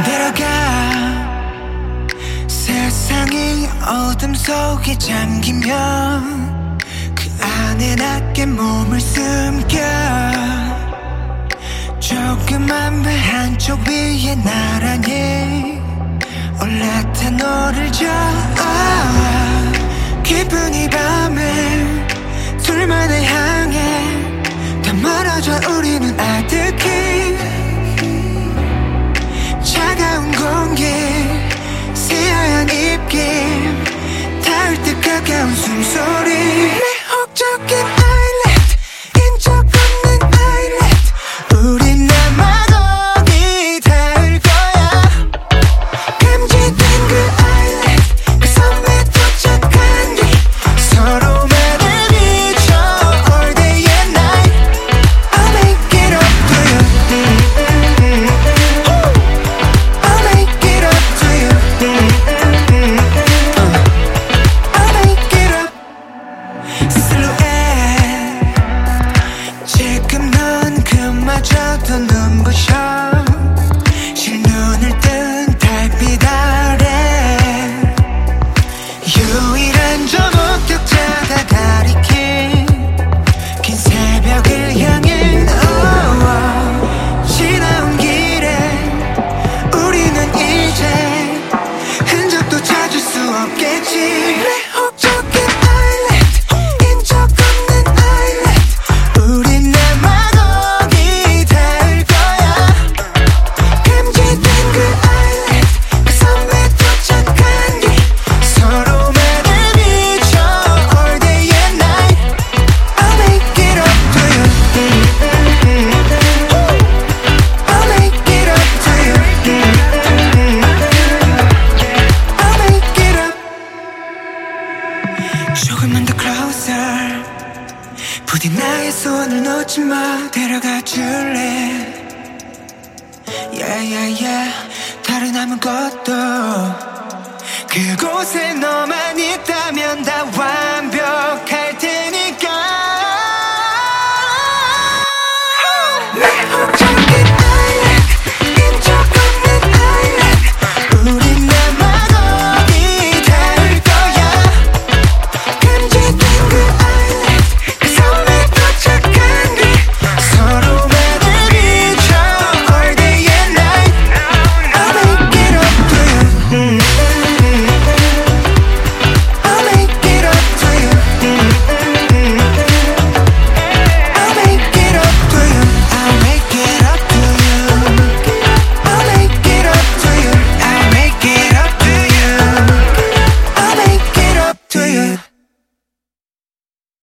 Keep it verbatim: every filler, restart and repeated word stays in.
데려가. 세상이 어둠 속에 잠기면 그 안에 낮게 몸을 숨겨. 조그만 배 한쪽 위에 나란히 올라탄 너를 줘. 깊은 이 밤에 둘만을 향해 더 멀어져 우리는 아득히. 차가운 공기 새하얀 입김 닿을 듯 가까운 숨소리. 내 혹적인 아일랜드 인적 없는 아일랜드 우린 아마 거기 닿을 거야. 감지된 그 아일랜드 그 섬에 도착한 뒤 서로만을 비춰 all day and night. I'll make it up to you. I'll make it up to you. I'll make it up. Silhouette 지금 넌 그마저도 눈부셔. 실눈을 뜬 달빛 아래 유일한 저 목격자가 가리킨 긴 새벽을 향해. oh, oh. 지나온 길에 우리는 이제 흔적도 찾을 수 없겠지. 내 혹적인 아일랜드 인적 없는 아일랜드 우린 아마 거기 닿을 거야. 감지된 그 아일랜드 그 섬에 도착한 뒤 서로만을 비춰 all day and night. I'll make it up to you. I'll make it up to you. I'll make it up. 조금만 더 closer 부디 나의 손을 놓지 마. 데려가 줄래. Yeah yeah yeah 다른 아무것도 그곳에 너만 있다면 다 완벽.